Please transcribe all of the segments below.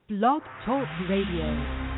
Blog Talk Radio.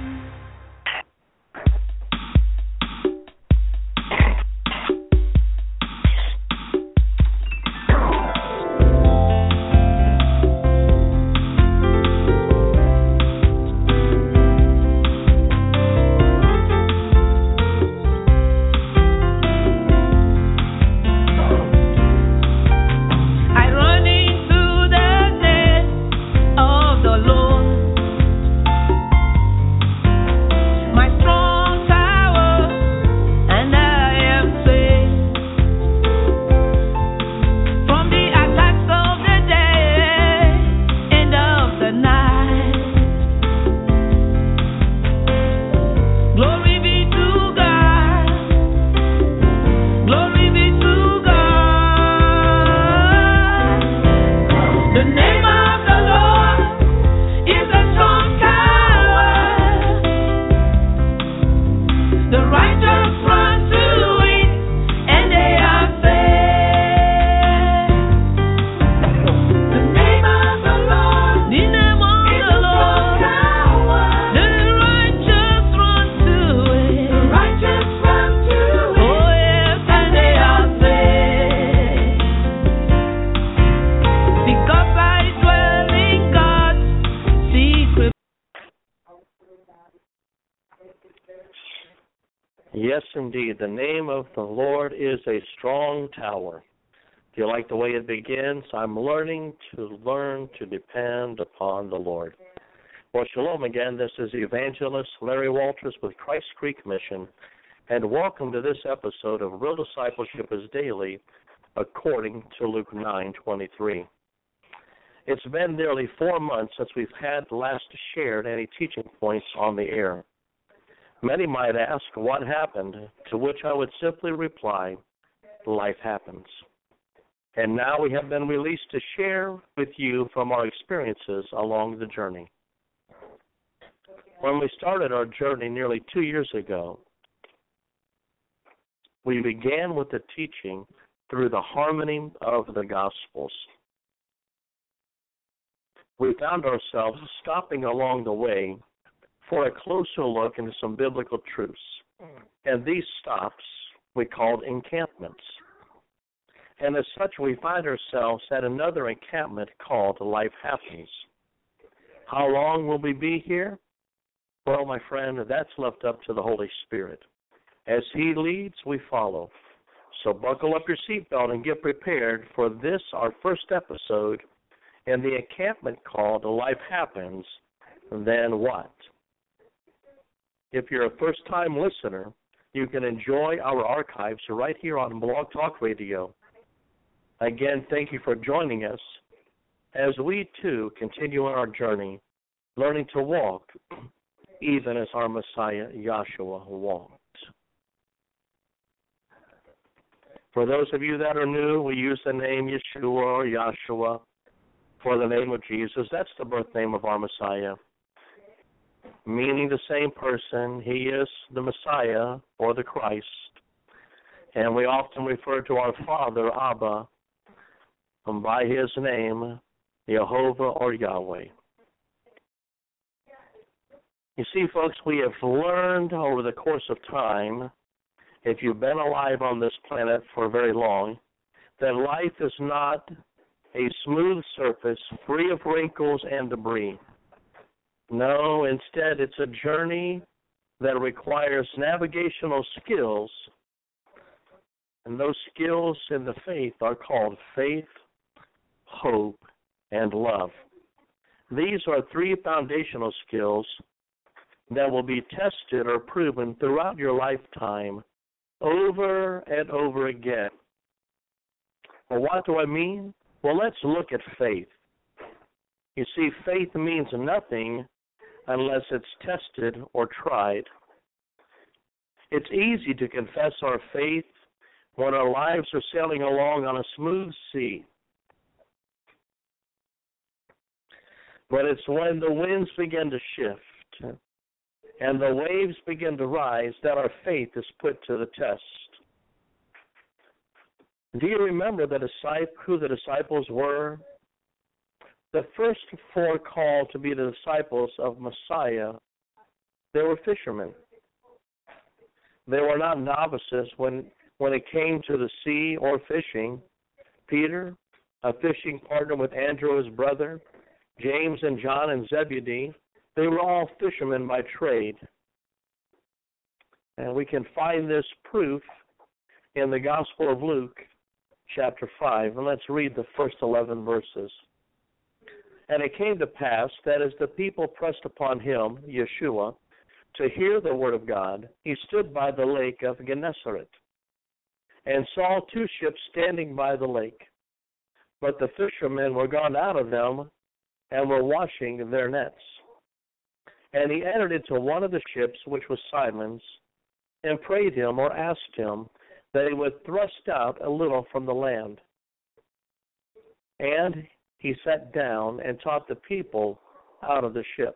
Yes, indeed. The name of the Lord is a strong tower. Do you like the way it begins? I'm learning to depend upon the Lord. Well, shalom again. This is Evangelist Larry Walters with Christ Creek Mission, and welcome to this episode of Real Discipleship is Daily, according to Luke 9:23. It's been nearly 4 months since we've had last shared any teaching points on the air. Many might ask what happened, to which I would simply reply, life happens. And now we have been released to share with you from our experiences along the journey. When we started our journey nearly 2 years ago, we began with the teaching through the harmony of the Gospels. We found ourselves stopping along the way for a closer look into some biblical truths. And these stops we called encampments. And as such, we find ourselves at another encampment called Life Happens. How long will we be here? Well, my friend, that's left up to the Holy Spirit. As He leads, we follow. So buckle up your seatbelt and get prepared for this, our first episode in the encampment called Life Happens, Then What? If you're a first-time listener, you can enjoy our archives right here on Blog Talk Radio. Again, thank you for joining us as we, too, continue on our journey, learning to walk even as our Messiah, Yahshua, walked. For those of you that are new, we use the name Yeshua or Yahshua for the name of Jesus. That's the birth name of our Messiah, meaning the same person. He is the Messiah or the Christ. And we often refer to our Father, Abba, by His name, Jehovah or Yahweh. You see, folks, we have learned over the course of time, if you've been alive on this planet for very long, that life is not a smooth surface free of wrinkles and debris. No, instead, it's a journey that requires navigational skills, and those skills in the faith are called faith, hope, and love. These are 3 foundational skills that will be tested or proven throughout your lifetime over and over again. Well, what do I mean? Well, let's look at faith. You see, faith means nothing unless it's tested or tried. It's easy to confess our faith when our lives are sailing along on a smooth sea. But it's when the winds begin to shift and the waves begin to rise that our faith is put to the test. Do you remember who the disciples were The first four called to be the disciples of Messiah, they were fishermen. They were not novices when it came to the sea or fishing. Peter, a fishing partner with Andrew, his brother, James and John and Zebedee, they were all fishermen by trade. And we can find this proof in the Gospel of Luke, chapter 5. And let's read the first 11 verses. And it came to pass that as the people pressed upon him, Yeshua, to hear the word of God, he stood by the lake of Gennesaret, and saw two ships standing by the lake. But the fishermen were gone out of them, and were washing their nets. And he entered into one of the ships, which was Simon's, and prayed him, or asked him, that he would thrust out a little from the land. And he sat down and taught the people out of the ship.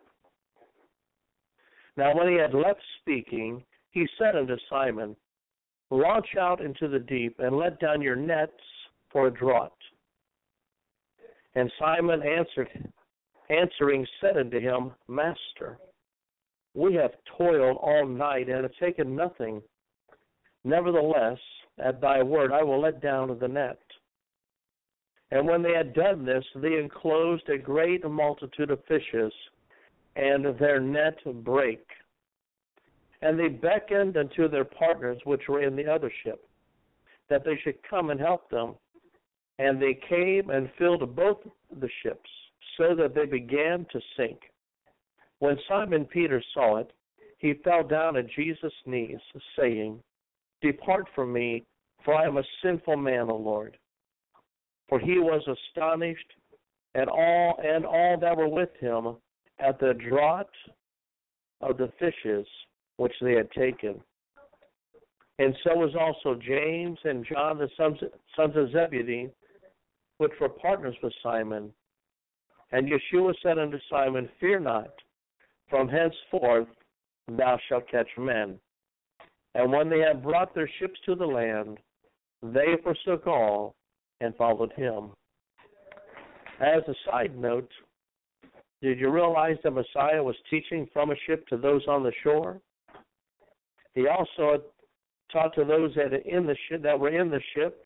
Now when he had left speaking, he said unto Simon, Launch out into the deep, and let down your nets for a draught. And Simon answering said unto him, Master, we have toiled all night, and have taken nothing. Nevertheless, at thy word I will let down the net. And when they had done this, they enclosed a great multitude of fishes, and their net brake. And they beckoned unto their partners which were in the other ship, that they should come and help them. And they came and filled both the ships, so that they began to sink. When Simon Peter saw it, he fell down at Jesus' knees, saying, Depart from me, for I am a sinful man, O Lord. For he was astonished, and all that were with him, at the draught of the fishes which they had taken. And so was also James and John, the sons of Zebedee, which were partners with Simon. And Yeshua said unto Simon, Fear not, from henceforth thou shalt catch men. And when they had brought their ships to the land, they forsook all and followed him. As a side note, did you realize that Messiah was teaching from a ship to those on the shore? He also taught to those that were in the ship.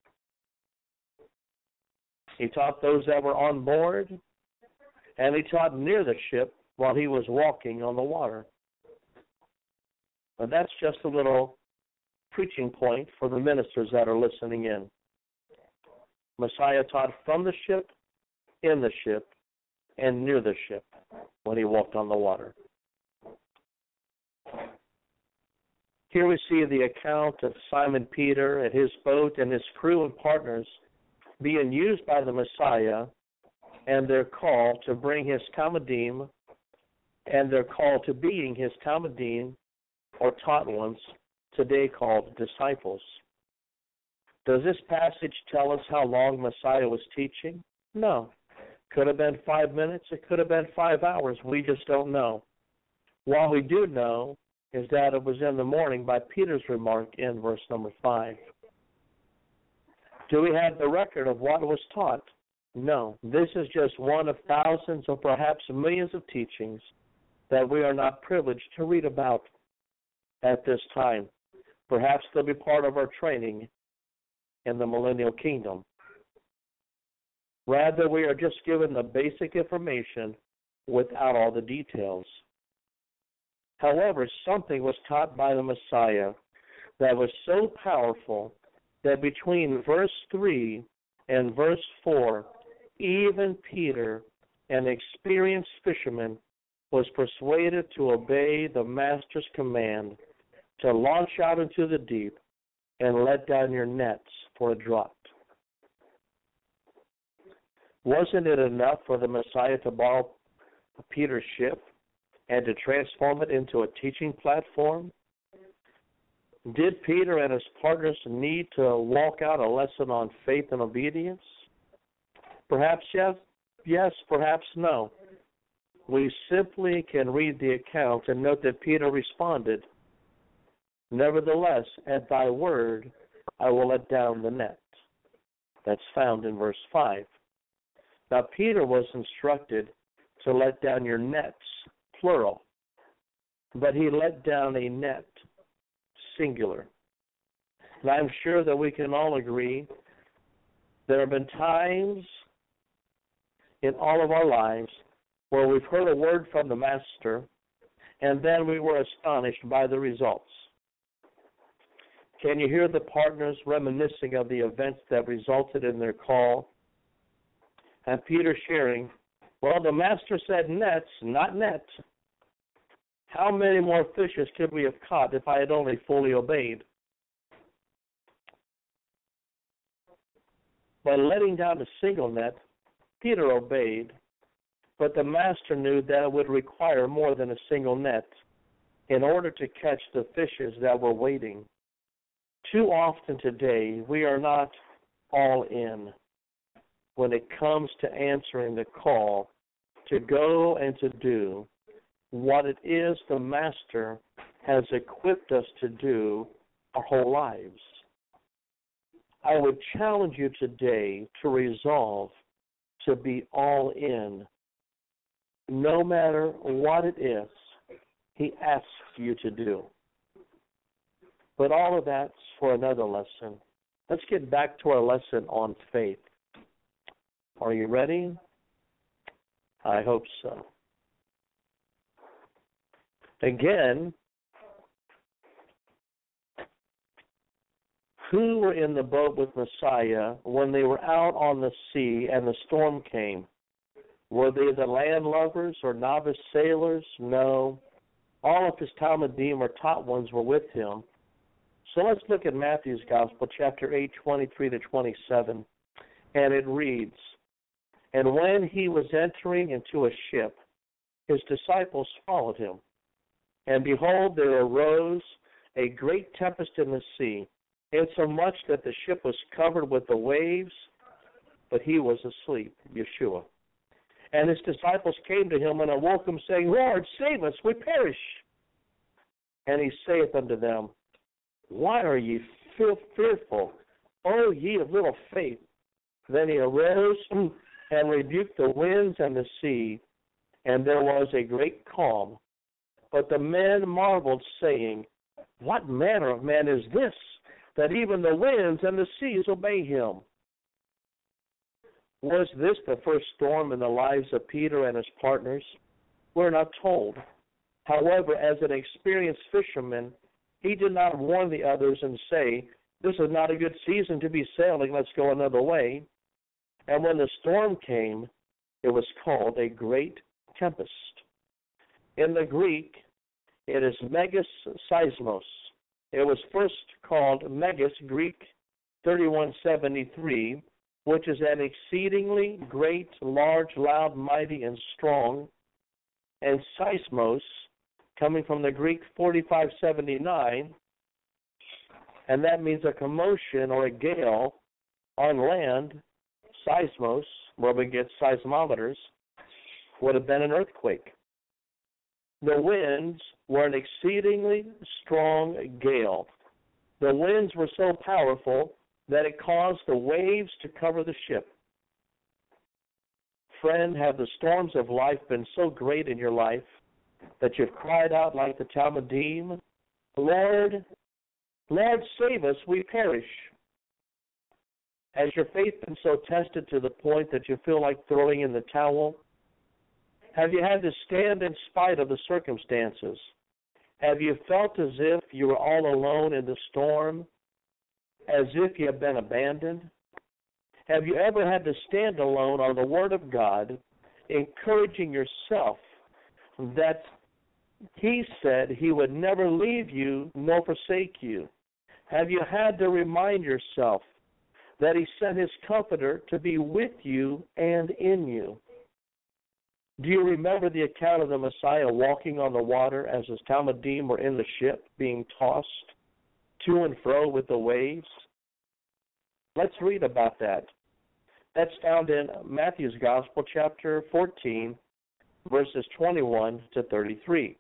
He taught those that were on board, and he taught near the ship while he was walking on the water. But that's just a little preaching point for the ministers that are listening in. Messiah taught from the ship, in the ship, and near the ship when he walked on the water. Here we see the account of Simon Peter and his boat and his crew and partners being used by the Messiah, and their call to bring his Talmudim, and their call to being his Talmudim, or taught ones, today called disciples. Does this passage tell us how long Messiah was teaching? No. Could have been 5 minutes. It could have been 5 hours. We just don't know. What we do know is that it was in the morning by Peter's remark in verse number 5. Do we have the record of what was taught? No. This is just one of thousands or perhaps millions of teachings that we are not privileged to read about at this time. Perhaps they'll be part of our training in the millennial kingdom. Rather, we are just given the basic information without all the details. However, something was taught by the Messiah that was so powerful that between verse 3 and verse 4, even Peter, an experienced fisherman, was persuaded to obey the Master's command to launch out into the deep and let down your nets for a draught. Wasn't it enough for the Messiah to borrow Peter's ship and to transform it into a teaching platform? Did Peter and his partners need to walk out a lesson on faith and obedience? Perhaps yes, perhaps no. We simply can read the account and note that Peter responded, Nevertheless, at thy word, I will let down the net. That's found in verse 5. Now, Peter was instructed to let down your nets, plural, but he let down a net, singular. And I'm sure that we can all agree there have been times in all of our lives where we've heard a word from the Master, and then we were astonished by the results. Can you hear the partners reminiscing of the events that resulted in their call? And Peter sharing, well, the Master said nets, not net. How many more fishes could we have caught if I had only fully obeyed? By letting down a single net, Peter obeyed, but the Master knew that it would require more than a single net in order to catch the fishes that were waiting. Too often today, we are not all in when it comes to answering the call to go and to do what it is the Master has equipped us to do our whole lives. I would challenge you today to resolve to be all in, no matter what it is He asks you to do. But all of that's for another lesson. Let's get back to our lesson on faith. Are you ready? I hope so. Again, who were in the boat with Messiah when they were out on the sea and the storm came? Were they the landlubbers or novice sailors? No. All of his Talmudim or taught ones were with him. So let's look at Matthew's Gospel, chapter 8, 23 to 27. And it reads, And when he was entering into a ship, his disciples followed him. And behold, there arose a great tempest in the sea, insomuch that the ship was covered with the waves, but he was asleep, Yeshua. And his disciples came to him and awoke him, saying, Lord, save us, we perish. And he saith unto them, Why are ye fearful, O ye of little faith? Then he arose and rebuked the winds and the sea, and there was a great calm. But the men marveled, saying, What manner of man is this, that even the winds and the seas obey him? Was this the first storm in the lives of Peter and his partners? We're not told. However, as an experienced fisherman, he did not warn the others and say, This is not a good season to be sailing, let's go another way. And when the storm came, it was called a great tempest. In the Greek, it is megas seismos. It was first called megas, Greek 3173, which is an exceedingly great, large, loud, mighty, and strong, and seismos, coming from the Greek 4579, and that means a commotion or a gale on land. Seismos, where we get seismometers, would have been an earthquake. The winds were an exceedingly strong gale. The winds were so powerful that it caused the waves to cover the ship. Friend, have the storms of life been so great in your life that you've cried out like the Talmudim, Lord, Lord, save us, we perish? Has your faith been so tested to the point that you feel like throwing in the towel? Have you had to stand in spite of the circumstances? Have you felt as if you were all alone in the storm, as if you have been abandoned? Have you ever had to stand alone on the Word of God, encouraging yourself that He said He would never leave you nor forsake you? Have you had to remind yourself that He sent His Comforter to be with you and in you? Do you remember the account of the Messiah walking on the water as his Talmudim were in the ship being tossed to and fro with the waves? Let's read about that. That's found in Matthew's Gospel, chapter 14, verses 21 to 33.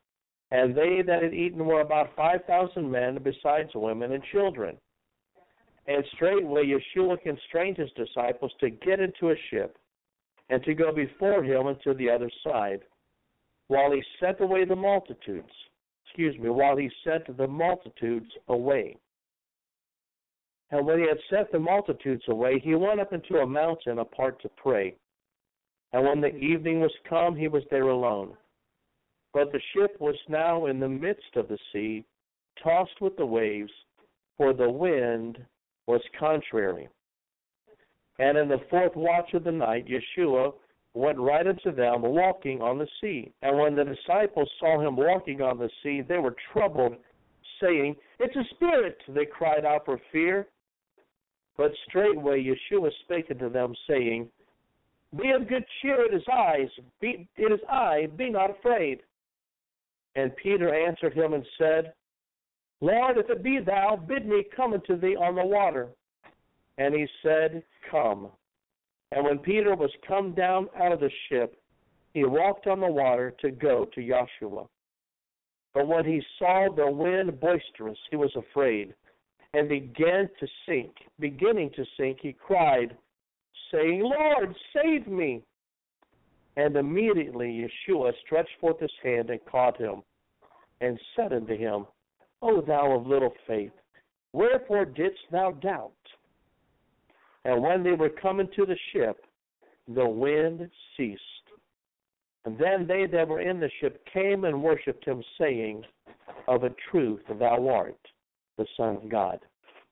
And they that had eaten were about 5,000 men, besides women and children. And straightway Yeshua constrained his disciples to get into a ship and to go before him unto the other side, while he sent away the multitudes. While he sent the multitudes away. And when he had sent the multitudes away, he went up into a mountain apart to pray. And when the evening was come, he was there alone. But the ship was now in the midst of the sea, tossed with the waves, for the wind was contrary. And in the fourth watch of the night, Yeshua went right unto them, walking on the sea. And when the disciples saw him walking on the sea, they were troubled, saying, It's a spirit! They cried out for fear. But straightway Yeshua spake unto them, saying, Be of good cheer, it is I, be not afraid. And Peter answered him and said, Lord, if it be thou, bid me come unto thee on the water. And he said, Come. And when Peter was come down out of the ship, he walked on the water to go to Yeshua. But when he saw the wind boisterous, he was afraid, and beginning to sink, he cried, saying, Lord, save me. And immediately Yeshua stretched forth his hand and caught him, and said unto him, O thou of little faith, wherefore didst thou doubt? And when they were come into the ship, the wind ceased. And then they that were in the ship came and worshipped him, saying, Of a truth thou art the Son of God.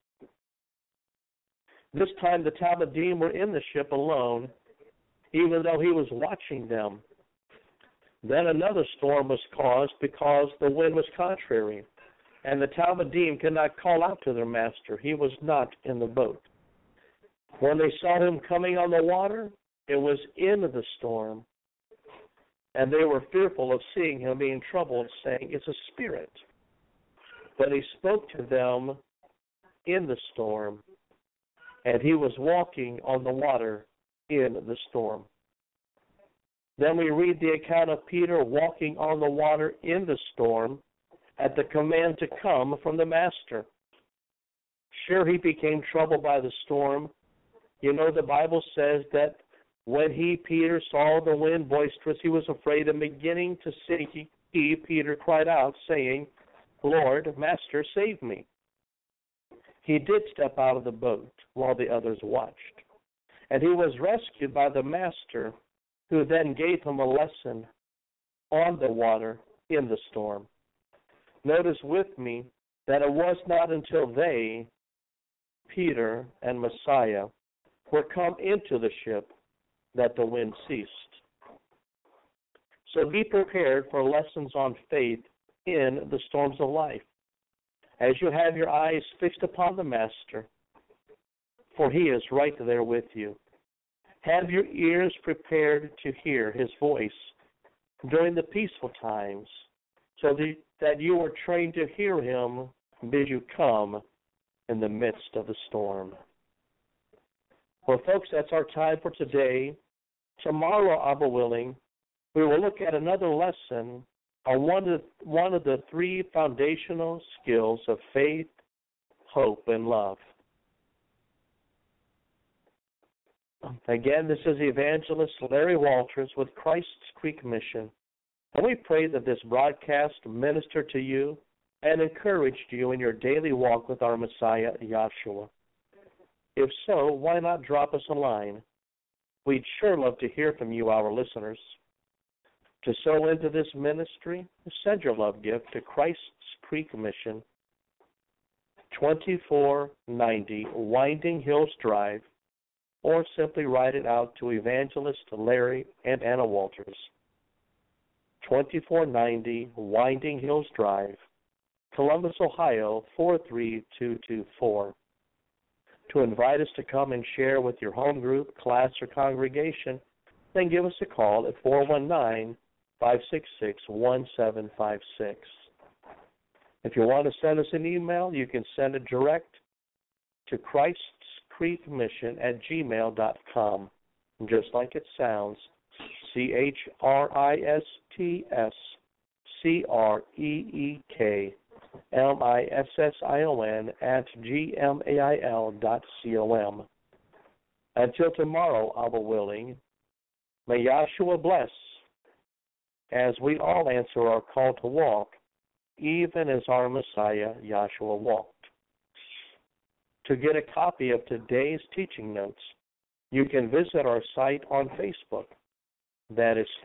This time the Talmudim were in the ship alone, even though he was watching them. Then another storm was caused because the wind was contrary, and the Talmudim could not call out to their master. He was not in the boat. When they saw him coming on the water, it was in the storm, and they were fearful of seeing him, being troubled, saying, It's a spirit. But he spoke to them in the storm, and he was walking on the water in the storm. Then we read the account of Peter walking on the water in the storm at the command to come from the master. Sure, he became troubled by the storm. You know, the Bible says that when Peter, saw the wind boisterous, he was afraid, and beginning to sink, Peter, cried out, saying, Lord, Master, save me. He did step out of the boat while the others watched, and he was rescued by the master, who then gave him a lesson on the water in the storm. Notice with me that it was not until they, Peter and Messiah, were come into the ship that the wind ceased. So be prepared for lessons on faith in the storms of life, as you have your eyes fixed upon the Master, for he is right there with you. Have your ears prepared to hear his voice during the peaceful times, so that you are trained to hear him bid you come in the midst of the storm. Well, folks, that's our time for today. Tomorrow, Abba willing, we will look at another lesson on one of the three foundational skills of faith, hope, and love. Again, this is Evangelist Larry Walters with Christ's Creek Mission, and we pray that this broadcast ministered to you and encouraged you in your daily walk with our Messiah, Yahshua. If so, why not drop us a line? We'd sure love to hear from you, our listeners. To sow into this ministry, send your love gift to Christ's Creek Mission, 2490 Winding Hills Drive, or simply write it out to Evangelist Larry and Anna Walters, 2490 Winding Hills Drive, Columbus, Ohio, 43224. To invite us to come and share with your home group, class, or congregation, then give us a call at 419-566-1756. If you want to send us an email, you can send it direct to Christ'sCreekMission@gmail.com. Just like it sounds, Christ'sCreek MISSION@gmail.com. Until tomorrow, Abba willing, may Yahshua bless as we all answer our call to walk, even as our Messiah, Yahshua, walked. To get a copy of today's teaching notes, you can visit our site on Facebook. That is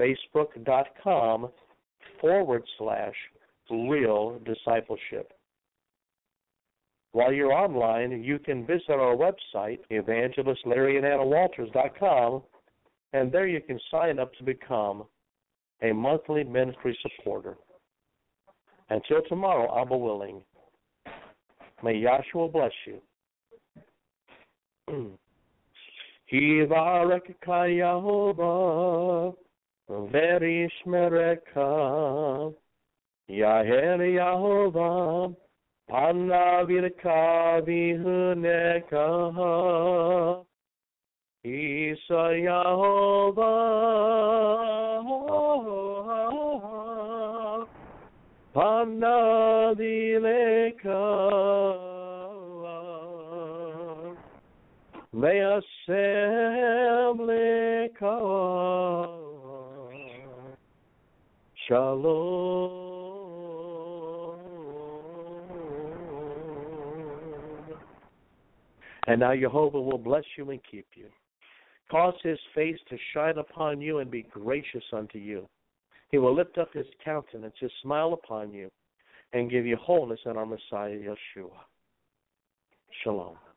facebook.com/real discipleship. While you're online, you can visit our website, evangelistlarryanannawalters.com, and there you can sign up to become a monthly ministry supporter. Until tomorrow, Abba willing, may Yahshua bless you. Yivarekka Yehovah v'yishmerekka, Yaher Yehovah panav yirka v'yihuneka, Isa Yehovah panav yirka Ve'asem Shalom. And now Jehovah will bless you and keep you, cause his face to shine upon you and be gracious unto you. He will lift up his countenance, his smile upon you, and give you wholeness in our Messiah Yeshua. Shalom.